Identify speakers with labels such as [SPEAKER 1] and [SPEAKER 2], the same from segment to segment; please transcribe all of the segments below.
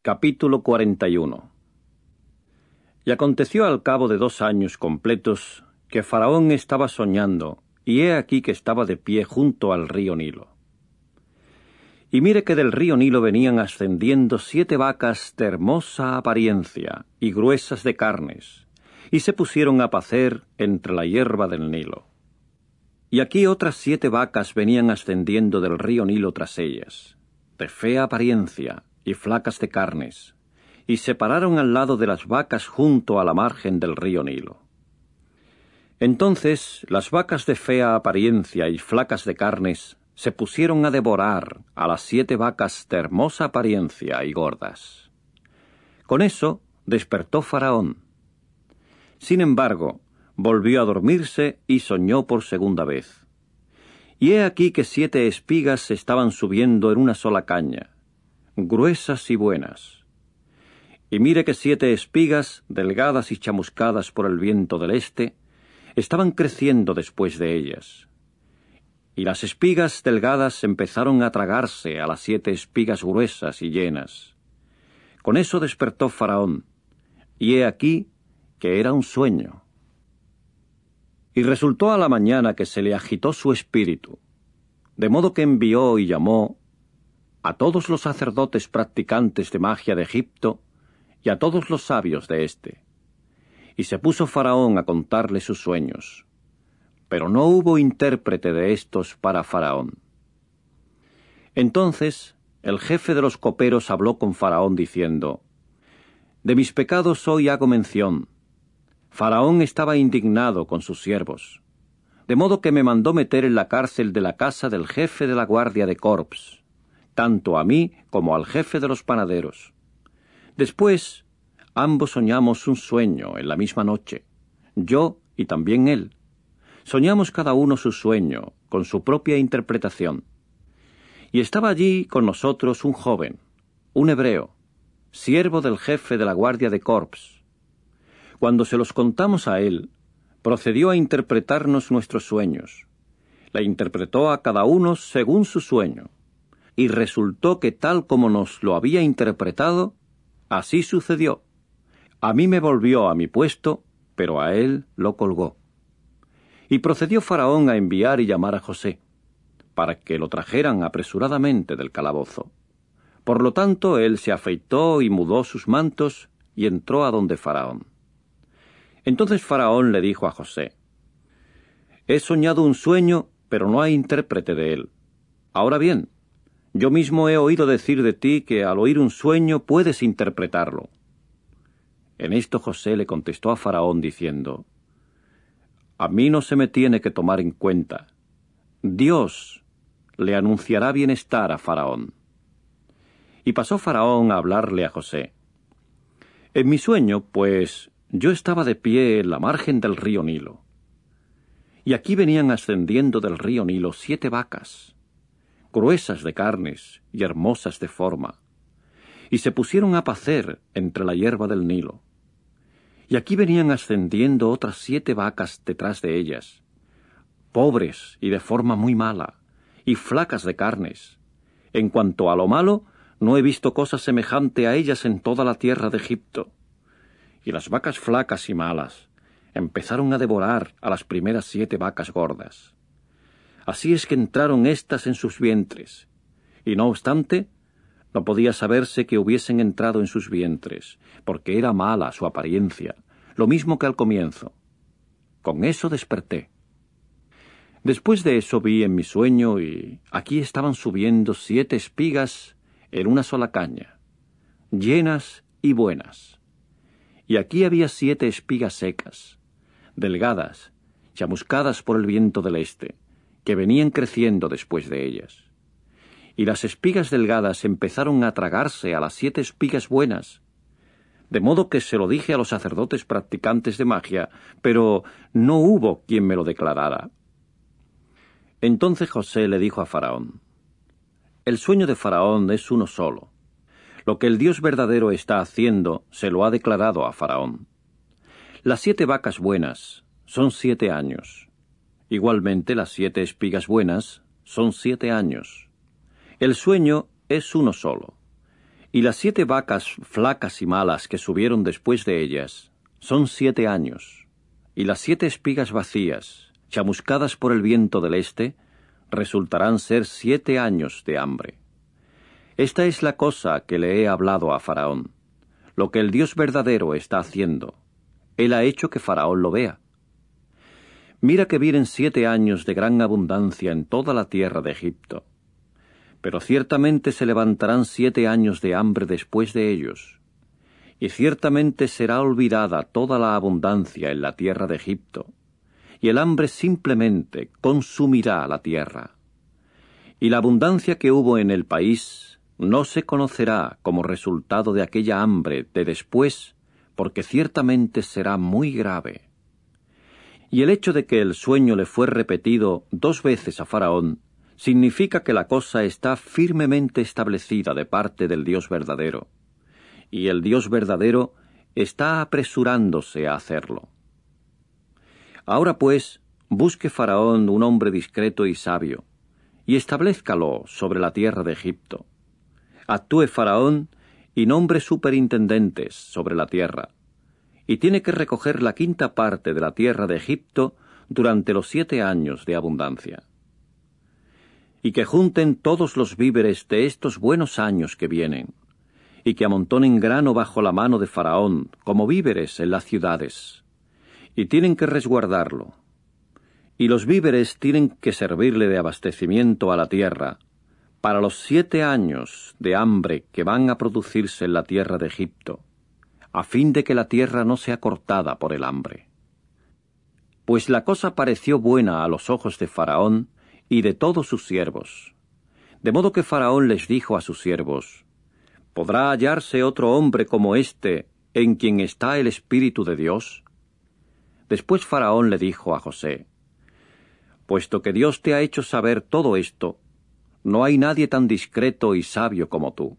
[SPEAKER 1] Capítulo 41. Y aconteció al cabo de 2 años completos que Faraón estaba soñando, y he aquí que estaba de pie junto al río Nilo. Y mire que del río Nilo venían ascendiendo 7 vacas de hermosa apariencia y gruesas de carnes, y se pusieron a pacer entre la hierba del Nilo. Y aquí otras 7 vacas venían ascendiendo del río Nilo tras ellas, de fea apariencia y flacas de carnes, y se pararon al lado de las vacas junto a la margen del río Nilo. Entonces las vacas de fea apariencia y flacas de carnes se pusieron a devorar a las 7 vacas de hermosa apariencia y gordas. Con eso despertó Faraón. Sin embargo, volvió a dormirse y soñó por segunda vez. Y he aquí que 7 espigas estaban subiendo en una sola caña, gruesas y buenas. Y mire que 7 espigas, delgadas y chamuscadas por el viento del este, estaban creciendo después de ellas. Y las espigas delgadas empezaron a tragarse a las 7 espigas gruesas y llenas. Con eso despertó Faraón, y he aquí que era un sueño. Y resultó a la mañana que se le agitó su espíritu, de modo que envió y llamó a todos los sacerdotes practicantes de magia de Egipto y a todos los sabios de éste. Y se puso Faraón a contarle sus sueños, pero no hubo intérprete de estos para Faraón. Entonces el jefe de los coperos habló con Faraón diciendo: «De mis pecados hoy hago mención. Faraón estaba indignado con sus siervos, de modo que me mandó meter en la cárcel de la casa del jefe de la guardia de corps, tanto a mí como al jefe de los panaderos. Después, ambos soñamos un sueño en la misma noche, yo y también él. Soñamos cada uno su sueño, con su propia interpretación. Y estaba allí con nosotros un joven, un hebreo, siervo del jefe de la guardia de corps. Cuando se los contamos a él, procedió a interpretarnos nuestros sueños. La interpretó a cada uno según su sueño, y resultó que tal como nos lo había interpretado, así sucedió. A mí me volvió a mi puesto, pero a él lo colgó. Y procedió Faraón a enviar y llamar a José, para que lo trajeran apresuradamente del calabozo. Por lo tanto, él se afeitó y mudó sus mantos, y entró a donde Faraón. Entonces Faraón le dijo a José: «He soñado un sueño, pero no hay intérprete de él. Ahora bien, yo mismo he oído decir de ti que al oír un sueño puedes interpretarlo». En esto José le contestó a Faraón diciendo: «A mí no se me tiene que tomar en cuenta. Dios le anunciará bienestar a Faraón». Y pasó Faraón a hablarle a José: «En mi sueño, pues, yo estaba de pie en la margen del río Nilo. Y aquí venían ascendiendo del río Nilo 7 vacas, gruesas de carnes y hermosas de forma, y se pusieron a pacer entre la hierba del Nilo. Y aquí venían ascendiendo otras 7 vacas detrás de ellas, pobres y de forma muy mala, y flacas de carnes. En cuanto a lo malo, no he visto cosa semejante a ellas en toda la tierra de Egipto. Y las vacas flacas y malas empezaron a devorar a las primeras 7 vacas gordas. Así es que entraron éstas en sus vientres, y no obstante, no podía saberse que hubiesen entrado en sus vientres, porque era mala su apariencia, lo mismo que al comienzo. Con eso desperté. Después de eso vi en mi sueño, y aquí estaban subiendo 7 espigas en una sola caña, llenas y buenas. Y aquí había 7 espigas secas, delgadas, chamuscadas por el viento del este, que venían creciendo después de ellas. Y las espigas delgadas empezaron a tragarse a las 7 espigas buenas, de modo que se lo dije a los sacerdotes practicantes de magia, pero no hubo quien me lo declarara. Entonces José le dijo a Faraón: «El sueño de Faraón es uno solo. Lo que el Dios verdadero está haciendo se lo ha declarado a Faraón. Las 7 vacas buenas son 7 años. Igualmente las 7 espigas buenas son 7 años. El sueño es uno solo. Y las 7 vacas flacas y malas que subieron después de ellas son 7 años, y las 7 espigas vacías, chamuscadas por el viento del este, resultarán ser 7 años de hambre. Esta es la cosa que le he hablado a Faraón, lo que el Dios verdadero está haciendo. Él ha hecho que Faraón lo vea. Mira que vienen 7 años de gran abundancia en toda la tierra de Egipto. Pero ciertamente se levantarán 7 años de hambre después de ellos, y ciertamente será olvidada toda la abundancia en la tierra de Egipto, y el hambre simplemente consumirá la tierra. Y la abundancia que hubo en el país no se conocerá como resultado de aquella hambre de después, porque ciertamente será muy grave. Y el hecho de que el sueño le fue repetido 2 veces a Faraón significa que la cosa está firmemente establecida de parte del Dios verdadero, y el Dios verdadero está apresurándose a hacerlo. Ahora pues, busque Faraón un hombre discreto y sabio, y establezcalo sobre la tierra de Egipto. Actúe Faraón y nombre superintendentes sobre la tierra, y tiene que recoger la 5ª parte de la tierra de Egipto durante los 7 años de abundancia. Y que junten todos los víveres de estos buenos años que vienen, y que amontonen grano bajo la mano de Faraón como víveres en las ciudades, y tienen que resguardarlo. Y los víveres tienen que servirle de abastecimiento a la tierra, para los 7 años de hambre que van a producirse en la tierra de Egipto, a fin de que la tierra no sea cortada por el hambre. Pues la cosa pareció buena a los ojos de Faraón y de todos sus siervos, de modo que Faraón les dijo a sus siervos: ¿Podrá hallarse otro hombre como éste en quien está el Espíritu de Dios? Después Faraón le dijo a José: Puesto que Dios te ha hecho saber todo esto, no hay nadie tan discreto y sabio como tú.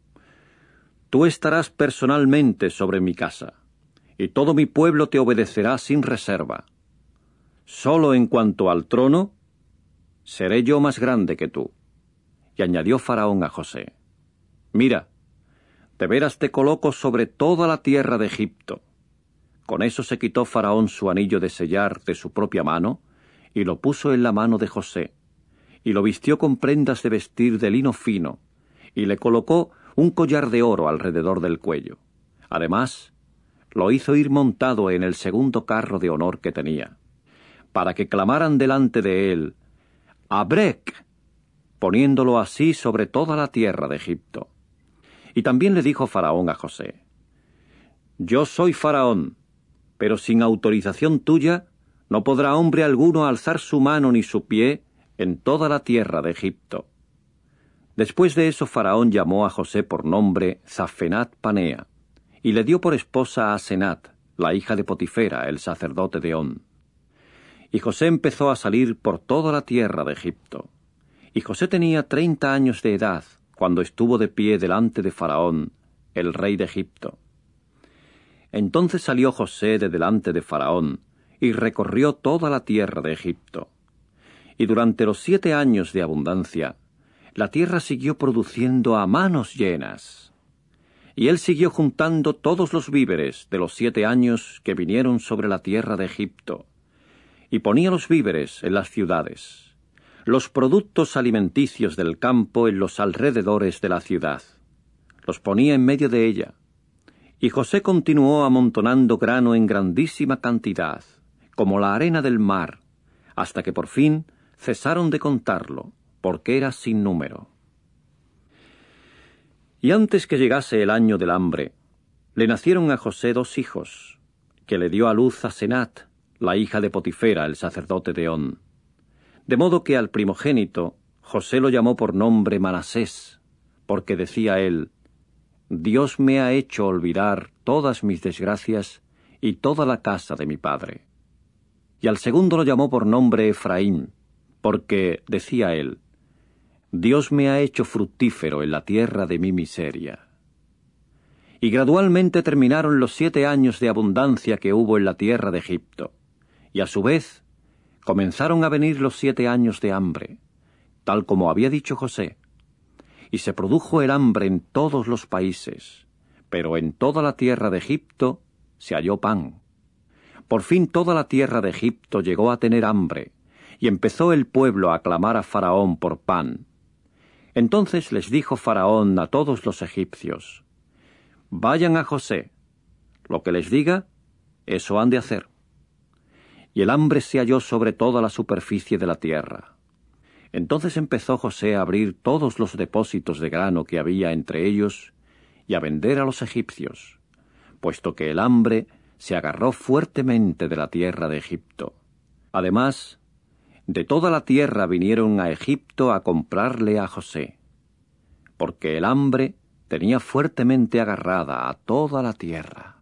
[SPEAKER 1] Tú estarás personalmente sobre mi casa, y todo mi pueblo te obedecerá sin reserva. Solo en cuanto al trono, seré yo más grande que tú. Y añadió Faraón a José: Mira, de veras te coloco sobre toda la tierra de Egipto. Con eso se quitó Faraón su anillo de sellar de su propia mano, y lo puso en la mano de José, y lo vistió con prendas de vestir de lino fino, y le colocó un collar de oro alrededor del cuello. Además, lo hizo ir montado en el 2.º carro de honor que tenía, para que clamaran delante de él: «Abrec», poniéndolo así sobre toda la tierra de Egipto. Y también le dijo Faraón a José: «Yo soy Faraón, pero sin autorización tuya no podrá hombre alguno alzar su mano ni su pie en toda la tierra de Egipto». Después de eso Faraón llamó a José por nombre Zafenat Panea, y le dio por esposa a Asenat, la hija de Potifera, el sacerdote de On. Y José empezó a salir por toda la tierra de Egipto. Y José tenía 30 años de edad cuando estuvo de pie delante de Faraón, el rey de Egipto. Entonces salió José de delante de Faraón, y recorrió toda la tierra de Egipto. Y durante los 7 años de abundancia, la tierra siguió produciendo a manos llenas. Y él siguió juntando todos los víveres de los 7 años que vinieron sobre la tierra de Egipto, y ponía los víveres en las ciudades, los productos alimenticios del campo en los alrededores de la ciudad. Los ponía en medio de ella. Y José continuó amontonando grano en grandísima cantidad, como la arena del mar, hasta que por fin cesaron de contarlo, porque era sin número. Y antes que llegase el año del hambre, le nacieron a José 2 hijos, que le dio a luz Asenat, la hija de Potifera, el sacerdote de On. De modo que al primogénito José lo llamó por nombre Manasés, porque decía él: «Dios me ha hecho olvidar todas mis desgracias y toda la casa de mi padre». Y al segundo lo llamó por nombre Efraín, porque, decía él, «Dios me ha hecho fructífero en la tierra de mi miseria». Y gradualmente terminaron los 7 años de abundancia que hubo en la tierra de Egipto, y a su vez comenzaron a venir los 7 años de hambre, tal como había dicho José. y se produjo el hambre en todos los países, pero en toda la tierra de Egipto se halló pan. Por fin toda la tierra de Egipto llegó a tener hambre, y empezó el pueblo a clamar a Faraón por pan. Entonces les dijo Faraón a todos los egipcios: «Vayan a José, lo que les diga, eso han de hacer». Y el hambre se halló sobre toda la superficie de la tierra. Entonces empezó José a abrir todos los depósitos de grano que había entre ellos y a vender a los egipcios, puesto que el hambre se agarró fuertemente de la tierra de Egipto. Además, de toda la tierra vinieron a Egipto a comprarle a José, porque el hambre tenía fuertemente agarrada a toda la tierra.